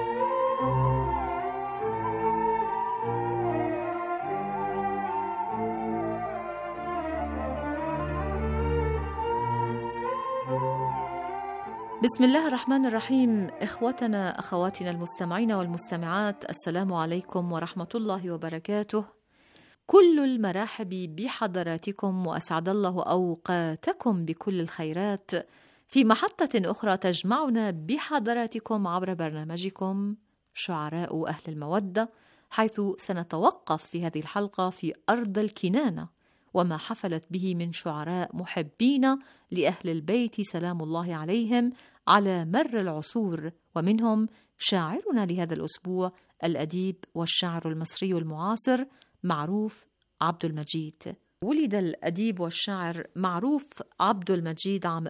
بسم الله الرحمن الرحيم. إخوتنا أخواتنا المستمعين والمستمعات، السلام عليكم ورحمة الله وبركاته. كل المرحب بحضراتكم وأسعد الله أوقاتكم بكل الخيرات في محطة أخرى تجمعنا بحضراتكم عبر برنامجكم شعراء أهل المودة، حيث سنتوقف في هذه الحلقة في أرض الكنانة وما حفلت به من شعراء محبين لأهل البيت سلام الله عليهم على مر العصور، ومنهم شاعرنا لهذا الأسبوع الأديب والشاعر المصري المعاصر معروف عبد المجيد. ولد الأديب والشاعر معروف عبد المجيد عام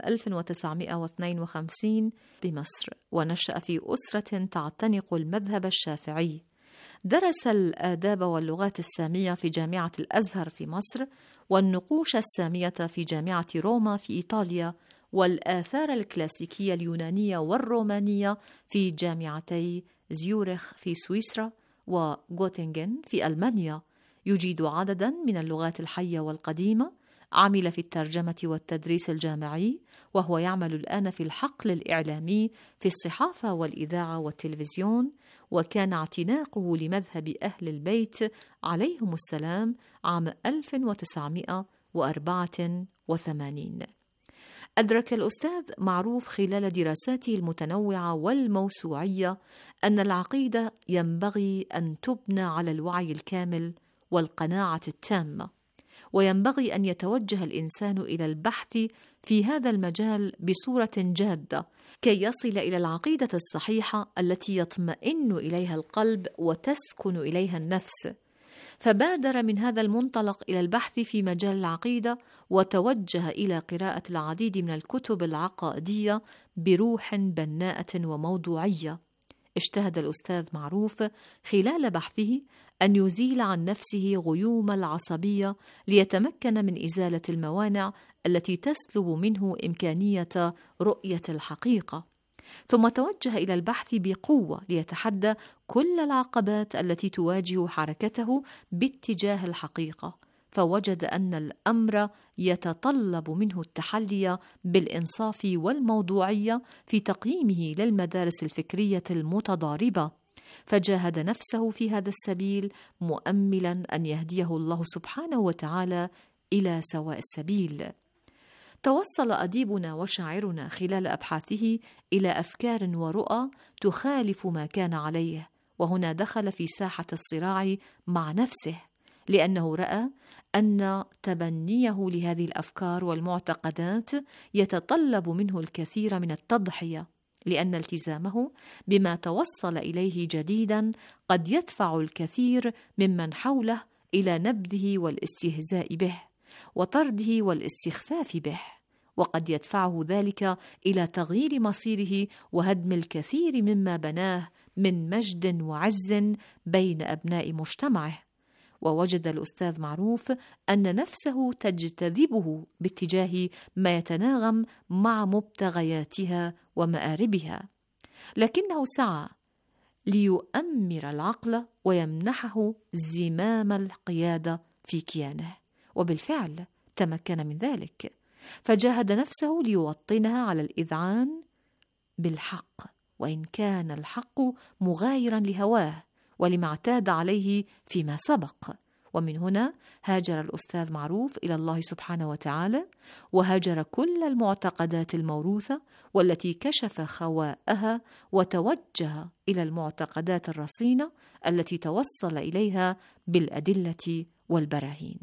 1952 بمصر، ونشأ في أسرة تعتنق المذهب الشافعي. درس الآداب واللغات السامية في جامعة الأزهر في مصر، والنقوش السامية في جامعة روما في إيطاليا، والآثار الكلاسيكية اليونانية والرومانية في جامعتي زيورخ في سويسرا وغوتنغن في ألمانيا. يجيد عددا من اللغات الحية والقديمة. عمل في الترجمة والتدريس الجامعي، وهو يعمل الآن في الحقل الإعلامي في الصحافة والإذاعة والتلفزيون. وكان اعتناقه لمذهب أهل البيت عليهم السلام عام 1984. أدرك الأستاذ معروف خلال دراساته المتنوعة والموسوعية أن العقيدة ينبغي أن تبنى على الوعي الكامل والقناعة التامة، وينبغي أن يتوجه الإنسان إلى البحث في هذا المجال بصورة جادة كي يصل إلى العقيدة الصحيحة التي يطمئن إليها القلب وتسكن إليها النفس. فبادر من هذا المنطلق إلى البحث في مجال العقيدة، وتوجه إلى قراءة العديد من الكتب العقائدية بروح بناءة وموضوعية. اجتهد الأستاذ معروف خلال بحثه أن يزيل عن نفسه غيوم العصبية ليتمكن من إزالة الموانع التي تسلب منه إمكانية رؤية الحقيقة. ثم توجه إلى البحث بقوة ليتحدى كل العقبات التي تواجه حركته باتجاه الحقيقة، فوجد أن الأمر يتطلب منه التحلي بالإنصاف والموضوعية في تقييمه للمدارس الفكرية المتضاربة، فجاهد نفسه في هذا السبيل مؤملا أن يهديه الله سبحانه وتعالى إلى سواء السبيل. توصل أديبنا وشاعرنا خلال أبحاثه إلى أفكار ورؤى تخالف ما كان عليه، وهنا دخل في ساحة الصراع مع نفسه، لأنه رأى أن تبنيه لهذه الأفكار والمعتقدات يتطلب منه الكثير من التضحية، لأن التزامه بما توصل إليه جديدا قد يدفع الكثير ممن حوله إلى نبذه والاستهزاء به وطرده والاستخفاف به، وقد يدفعه ذلك إلى تغيير مصيره وهدم الكثير مما بناه من مجد وعز بين أبناء مجتمعه. ووجد الأستاذ معروف أن نفسه تجتذبه باتجاه ما يتناغم مع مبتغياتها ومآربها، لكنه سعى ليؤمر العقل ويمنحه زمام القيادة في كيانه، وبالفعل تمكن من ذلك، فجاهد نفسه ليوطنها على الإذعان بالحق، وإن كان الحق مغايرا لهواه ولما اعتاد عليه فيما سبق. ومن هنا هاجر الأستاذ معروف إلى الله سبحانه وتعالى، وهاجر كل المعتقدات الموروثة والتي كشف خواءها، وتوجه إلى المعتقدات الرصينة التي توصل إليها بالأدلة والبراهين.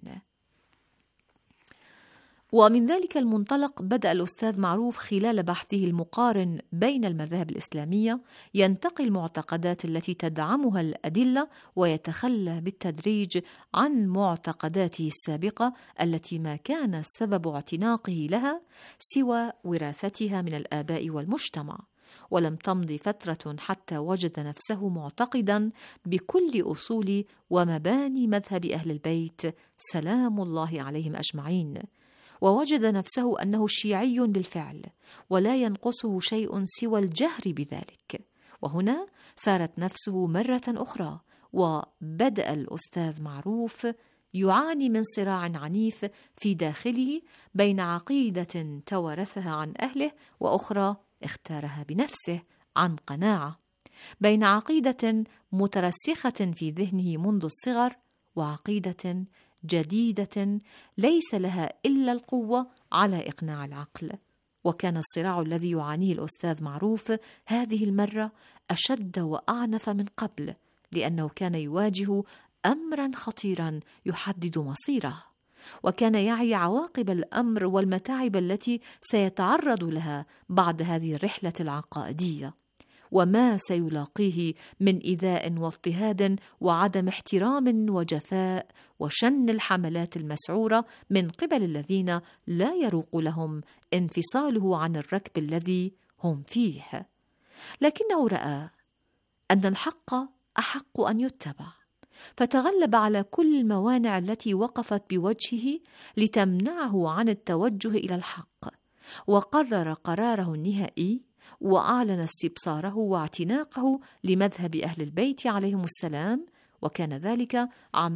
ومن ذلك المنطلق بدأ الأستاذ معروف خلال بحثه المقارن بين المذاهب الإسلامية ينتقي المعتقدات التي تدعمها الأدلة، ويتخلى بالتدريج عن معتقداته السابقة التي ما كان سبب اعتناقه لها سوى وراثتها من الآباء والمجتمع. ولم تمض فترة حتى وجد نفسه معتقدا بكل أصول ومباني مذهب أهل البيت سلام الله عليهم أجمعين، ووجد نفسه أنه شيعي بالفعل، ولا ينقصه شيء سوى الجهر بذلك. وهنا ثارت نفسه مرة أخرى، وبدأ الأستاذ معروف يعاني من صراع عنيف في داخله بين عقيدة توارثها عن أهله وأخرى اختارها بنفسه عن قناعة، بين عقيدة مترسخة في ذهنه منذ الصغر وعقيدة جديدة ليس لها إلا القوة على إقناع العقل. وكان الصراع الذي يعانيه الأستاذ معروف هذه المرة أشد وأعنف من قبل، لأنه كان يواجه أمرا خطيرا يحدد مصيره، وكان يعي عواقب الأمر والمتاعب التي سيتعرض لها بعد هذه الرحلة العقائدية، وما سيلاقيه من إيذاء واضطهاد وعدم احترام وجفاء وشن الحملات المسعورة من قبل الذين لا يروق لهم انفصاله عن الركب الذي هم فيه. لكنه رأى أن الحق أحق أن يتبع، فتغلب على كل الموانع التي وقفت بوجهه لتمنعه عن التوجه إلى الحق، وقرر قراره النهائي وأعلن استبصاره واعتناقه لمذهب أهل البيت عليهم السلام، وكان ذلك عام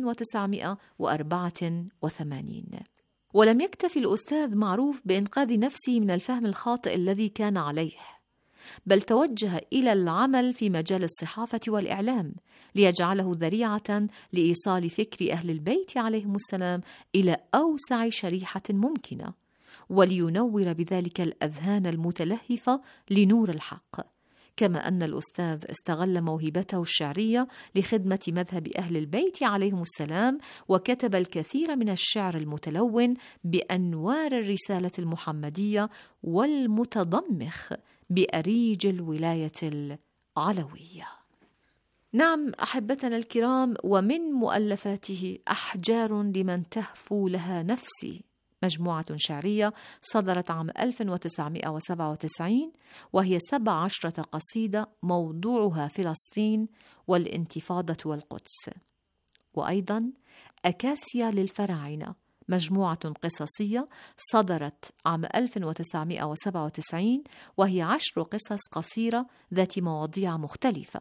1984. ولم يكتف الأستاذ معروف بإنقاذ نفسه من الفهم الخاطئ الذي كان عليه، بل توجه إلى العمل في مجال الصحافة والإعلام ليجعله ذريعة لإيصال فكر أهل البيت عليهم السلام إلى أوسع شريحة ممكنة، ولينور بذلك الأذهان المتلهفة لنور الحق. كما أن الأستاذ استغل موهبته الشعرية لخدمة مذهب أهل البيت عليهم السلام، وكتب الكثير من الشعر المتلون بأنوار الرسالة المحمدية والمتضمخ بأريج الولاية العلوية. نعم أحبتنا الكرام، ومن مؤلفاته أحجار لمن تهفو لها نفسي، مجموعة شعرية صدرت عام 1997، وهي 17 قصيدة موضوعها فلسطين والانتفاضة والقدس. وأيضا أكاسيا للفراعنة، مجموعة قصصية صدرت عام 1997، وهي 10 قصص قصيرة ذات مواضيع مختلفة.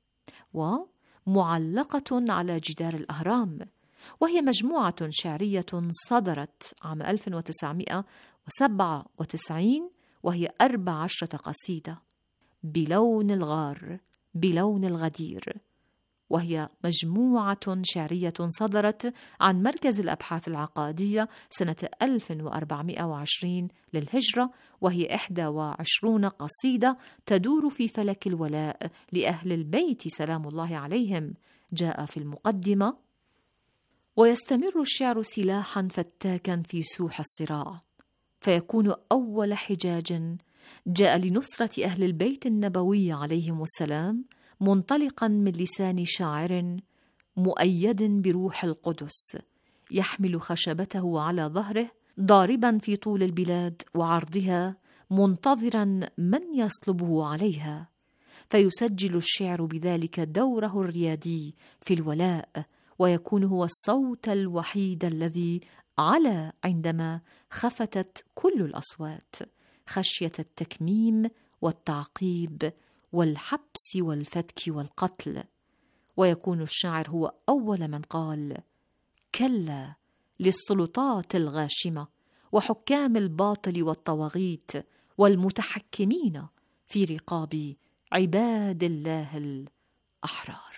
ومعلقة على جدار الأهرام، وهي مجموعة شعرية صدرت عام 1997، وهي 14 قصيدة. بلون الغار، بلون الغدير، وهي مجموعة شعرية صدرت عن مركز الأبحاث العقادية سنة 1420 للهجرة، وهي 21 قصيدة تدور في فلك الولاء لأهل البيت سلام الله عليهم. جاء في المقدمة: ويستمر الشعر سلاحا فتاكا في سوح الصراع، فيكون أول حجاج جاء لنصرة أهل البيت النبوي عليهم السلام، منطلقا من لسان شاعر مؤيد بروح القدس، يحمل خشبته على ظهره، ضاربا في طول البلاد وعرضها، منتظرا من يصلبه عليها، فيسجل الشعر بذلك دوره الريادي في الولاء، ويكون هو الصوت الوحيد الذي علا عندما خفتت كل الأصوات خشية التكميم والتعقيب والحبس والفتك والقتل. ويكون الشاعر هو أول من قال: كلا للسلطات الغاشمة وحكام الباطل والطواغيت والمتحكمين في رقاب عباد الله الأحرار.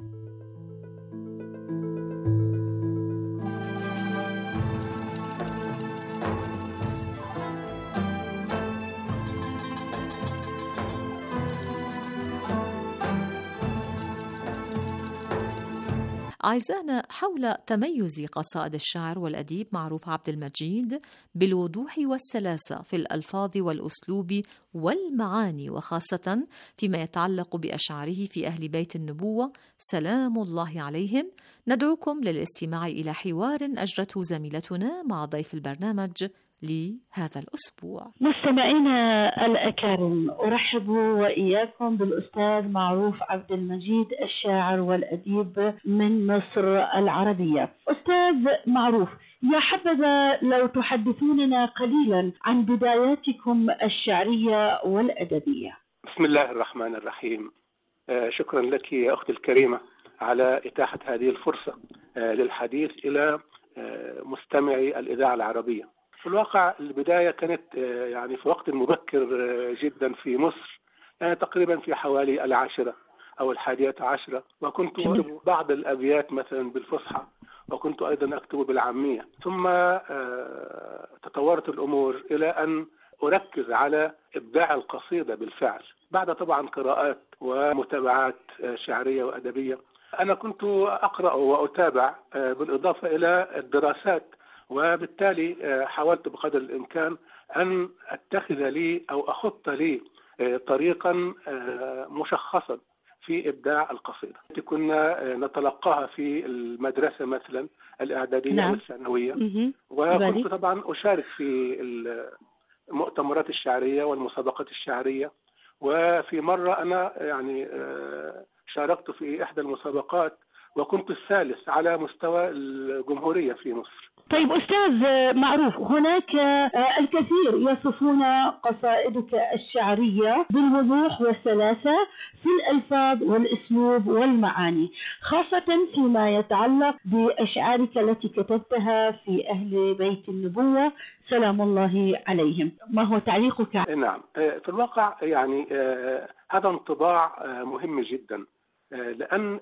أعزائنا، حول تميز قصائد الشاعر والأديب معروف عبد المجيد بالوضوح والسلاسة في الألفاظ والأسلوب والمعاني، وخاصة فيما يتعلق بأشعاره في أهل بيت النبوة سلام الله عليهم، ندعوكم للاستماع إلى حوار أجرته زميلتنا مع ضيف البرنامج لهذا الأسبوع. مستمعينا الأكارم، أرحب وإياكم بالأستاذ معروف عبد المجيد الشاعر والأديب من مصر العربية. أستاذ معروف، يا حبذا لو تحدثوننا قليلا عن بداياتكم الشعرية والأدبية. بسم الله الرحمن الرحيم. شكرا لك يا أختي الكريمة على إتاحة هذه الفرصة للحديث إلى مستمعي الإذاعة العربية. في الواقع البداية كانت يعني في وقت مبكر جدا في مصر، يعني تقريبا في حوالي 10 أو 11، وكنت أكتب بعض الأبيات مثلا بالفصحى وكنت أيضا أكتب بالعامية. ثم تطورت الأمور إلى أن أركز على إبداع القصيدة بالفعل، بعد طبعا قراءات ومتابعات شعرية وأدبية. أنا كنت أقرأ وأتابع بالإضافة إلى الدراسات، وبالتالي حاولت بقدر الإمكان أن أتخذ لي أو أخط لي طريقا مشخصا في إبداع القصيدة. كنا نتلقاها في المدرسة مثلا الإعدادية والثانوية، وكنت طبعا أشارك في المؤتمرات الشعرية والمسابقات الشعرية. وفي مرة أنا يعني شاركت في إحدى المسابقات وكنت الثالث على مستوى الجمهورية في مصر. طيب أستاذ معروف، هناك الكثير يصفون قصائدك الشعرية بالوضوح والسلاسة في الألفاظ والأسلوب والمعاني، خاصة فيما يتعلق بأشعارك التي كتبتها في أهل بيت النبوة سلام الله عليهم. ما هو تعليقك؟ نعم، في الواقع يعني هذا انطباع مهم جدا، لأن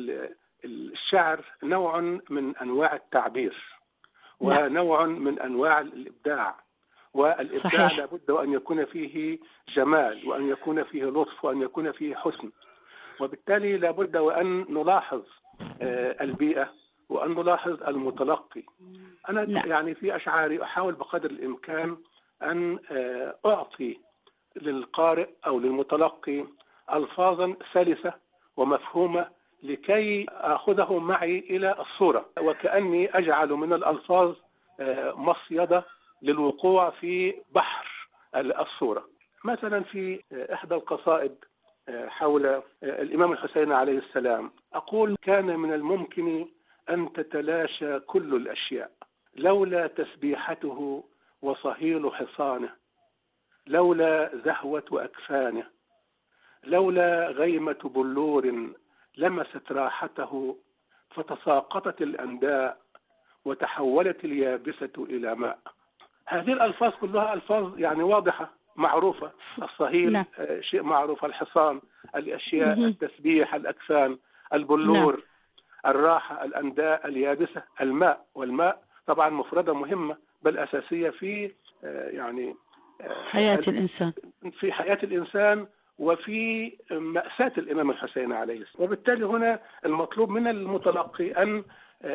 الشعر نوع من أنواع التعبير ونوع من أنواع الإبداع، والإبداع لابد أن يكون فيه جمال وأن يكون فيه لطف وأن يكون فيه حسن، وبالتالي لابد وأن نلاحظ البيئة وأن نلاحظ المتلقي. أنا يعني في أشعاري أحاول بقدر الإمكان أن أعطي للقارئ أو للمتلقي ألفاظا سلسة ومفهومة لكي أخذه معي إلى الصورة، وكأني أجعل من الألفاظ مصيدة للوقوع في بحر الصورة. مثلا في إحدى القصائد حول الإمام الحسين عليه السلام أقول: كان من الممكن أن تتلاشى كل الأشياء لولا تسبيحته وصهيل حصانه، لولا زهوة أكفانه، لولا غيمة بلور لمست راحته فتساقطت الأنداء وتحولت اليابسة إلى ماء. هذه الألفاظ كلها ألفاظ يعني واضحة معروفة. الصهيل شيء معروف، الحصان، الأشياء، التسبيح، الأكفان، البلور، الراحة، الأنداء، اليابسة، الماء. والماء طبعا مفردة مهمة بل أساسية في يعني حياة الإنسان، في حياة الإنسان وفي مأساة الإمام الحسين عليه السلام. وبالتالي هنا المطلوب من المتلقي أن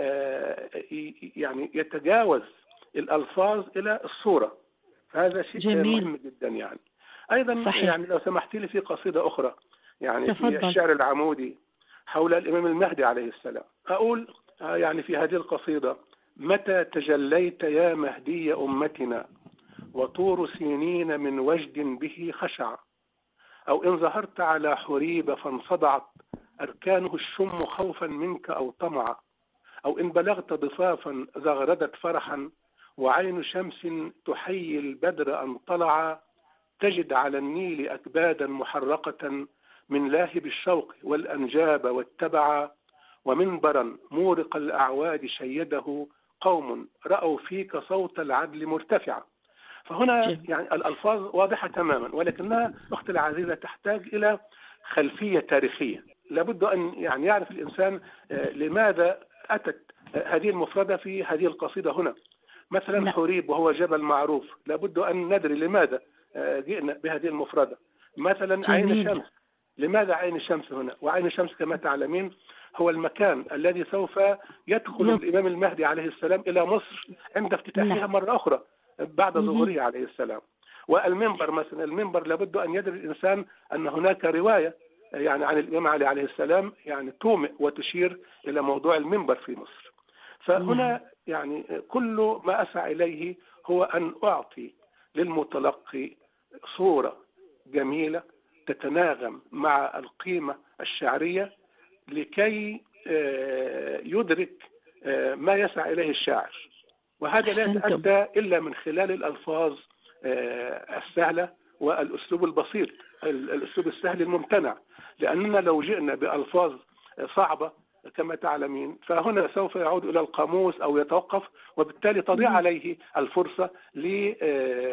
يعني يتجاوز الألفاظ إلى الصورة، فهذا شيء جميل. مهم جدا يعني. أيضا صحيح. يعني لو سمحت لي في قصيدة أخرى يعني تفضل. في الشعر العمودي حول الإمام المهدي عليه السلام أقول يعني في هذه القصيدة: متى تجليت يا مهدي أمتنا وطور سنين من وجد به خشع، أو إن ظهرت على حريب فانصدعت أركانه الشم خوفا منك أو طمعا، أو إن بلغت ضفافا زغردت فرحا وعين شمس تحيي البدر أن طلع، تجد على النيل أكبادا محرقة من لاهب الشوق والأنجاب والتبع، ومنبرا مورق الأعواد شيده قوم رأوا فيك صوت العدل مرتفعا. فهنا يعني الألفاظ واضحة تماما، ولكنها أختي العزيزة تحتاج إلى خلفية تاريخية. لابد أن يعني يعرف الإنسان لماذا أتت هذه المفردة في هذه القصيدة هنا. مثلا حريب وهو جبل معروف، لابد أن ندري لماذا جئنا بهذه المفردة. مثلا عين شمس، لماذا عين شمس هنا؟ وعين شمس كما تعلمين هو المكان الذي سوف يدخل الإمام المهدي عليه السلام إلى مصر عند افتتاحها مرة أخرى بعد ظهوره عليه السلام. والمنبر مثلا، المنبر لابد أن يدري الإنسان أن هناك رواية يعني عن الإمام علي عليه السلام يعني تومئ وتشير إلى موضوع المنبر في مصر. فهنا يعني كل ما أسعى إليه هو أن أعطي للمتلقي صورة جميلة تتناغم مع القيمة الشعرية لكي يدرك ما يسعى إليه الشاعر، وهذا لا يتأتى إلا من خلال الألفاظ السهلة والأسلوب البسيط، الأسلوب السهل الممتنع. لأننا لو جئنا بألفاظ صعبة كما تعلمين فهنا سوف يعود إلى القاموس أو يتوقف، وبالتالي تضيع عليه الفرصة ل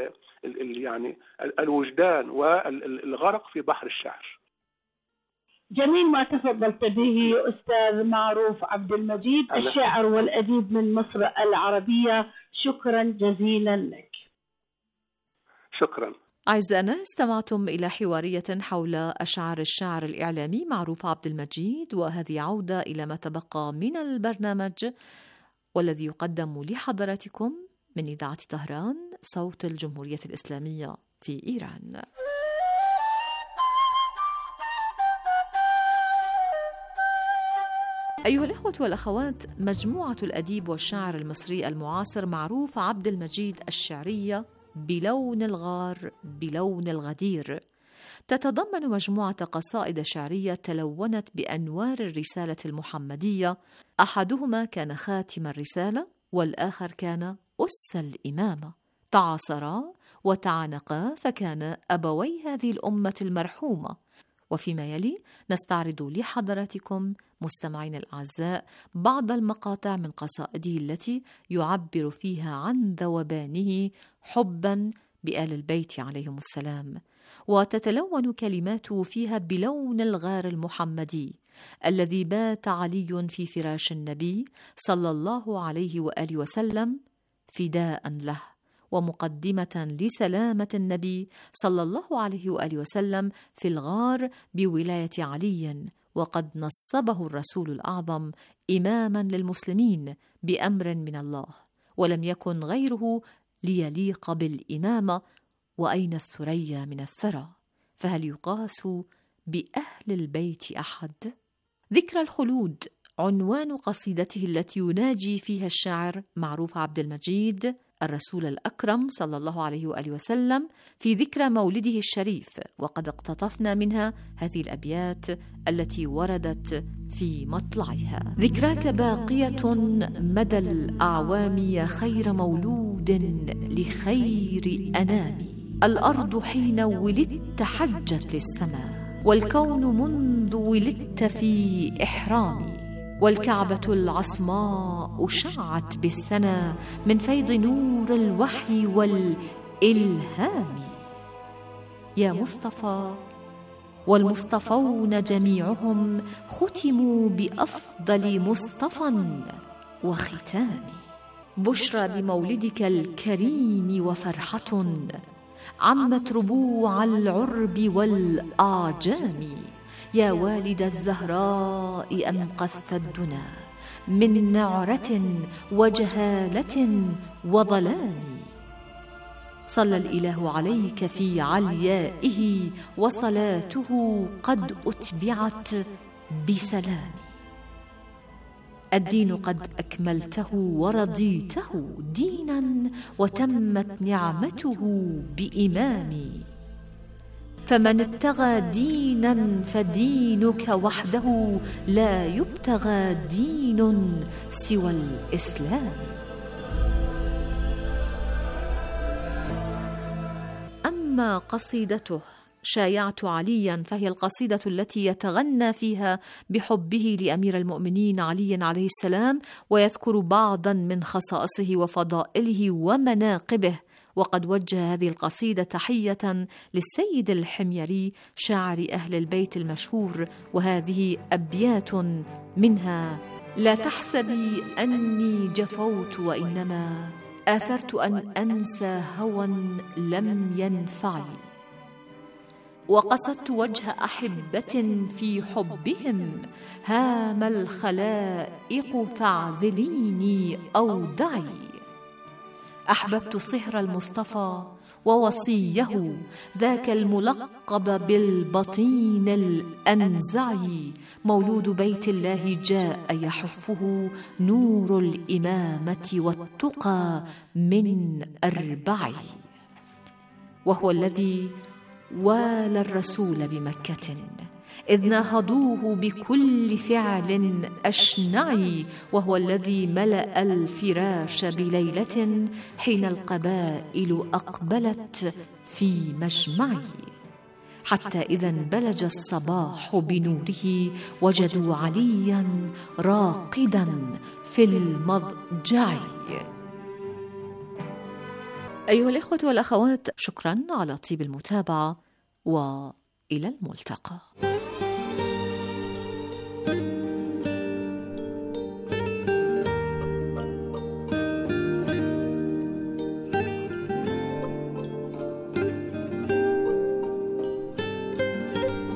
يعني الوجدان والغرق في بحر الشعر. جميل ما تفضلت به أستاذ معروف عبد المجيد الشاعر والأديب من مصر العربية. شكرا جزيلا لك. شكرا. أعزائنا، استمعتم إلى حوارية حول أشعار الشاعر الإعلامي معروف عبد المجيد، وهذه عودة إلى ما تبقى من البرنامج والذي يقدم لحضراتكم من إذاعة طهران صوت الجمهورية الإسلامية في إيران. أيها الإخوة والأخوات، مجموعة الأديب والشاعر المصري المعاصر معروف عبد المجيد الشعرية بلون الغار بلون الغدير تتضمن مجموعة قصائد شعرية تلونت بأنوار الرسالة المحمدية، أحدهما كان خاتم الرسالة والآخر كان أس الإمامة، تعاصرا وتعانقا فكان أبوي هذه الأمة المرحومة. وفيما يلي نستعرض لحضراتكم مستمعين الأعزاء بعض المقاطع من قصائده التي يعبر فيها عن ذوبانه حبا بآل البيت عليهم السلام، وتتلون كلماته فيها بلون الغار المحمدي الذي بات علي في فراش النبي صلى الله عليه وآله وسلم فداء له، ومقدمة لسلامة النبي صلى الله عليه وآله وسلم في الغار بولاية علي، وقد نصبه الرسول الأعظم إماما للمسلمين بأمر من الله، ولم يكن غيره ليليق بالإمامة، وأين الثريا من الثرى، فهل يقاس بأهل البيت أحد؟ ذكرى الخلود عنوان قصيدته التي يناجي فيها الشاعر معروف عبد المجيد الرسول الأكرم صلى الله عليه وآله وسلم في ذكرى مولده الشريف، وقد اقتطفنا منها هذه الأبيات التي وردت في مطلعها: ذكراك باقية مدى الأعوام يا خير مولود لخير أنامي، الأرض حين ولدت حجت للسماء، والكون منذ ولدت في إحرامي، والكعبة العصماء شعت بالسنا من فيض نور الوحي والإلهام. يا مصطفى والمصطفون جميعهم ختموا بأفضل مصطفى وختام، بشرى بمولدك الكريم وفرحة عمت ربوع العرب والأعجام، يا والد الزهراء أنقذت الدنا من نعرة وجهالة وظلام، صلى الإله عليك في عليائه وصلاته قد أتبعت بسلام، الدين قد أكملته ورضيته دينا وتمت نعمته بإمامي، فمن ابتغى دينا فدينك وحده لا يبتغى دين سوى الإسلام. أما قصيدته شايعت عليا فهي القصيدة التي يتغنى فيها بحبه لأمير المؤمنين علي عليه السلام، ويذكر بعضا من خصائصه وفضائله ومناقبه، وقد وجه هذه القصيدة تحية للسيد الحميري شاعر أهل البيت المشهور، وهذه أبيات منها: لا تحسبي أني جفوت وإنما آثرت أن أنسى هوى لم ينفعي، وقصدت وجه أحبة في حبهم هام الخلائق فاعذليني أودعي، أحببت صهر المصطفى ووصيه ذاك الملقب بالبطين الأنزعي، مولود بيت الله جاء يحفه نور الإمامة والتقى من أربعي، وهو الذي والى الرسول بمكة إذ ناهضوه بكل فعل أشنعي، وهو الذي ملأ الفراش بليلة حين القبائل أقبلت في مجمعي، حتى إذا بلج الصباح بنوره وجدوا عليا راقدا في المضجع. أيها الإخوة والأخوات، شكرا على طيب المتابعة وإلى الملتقى.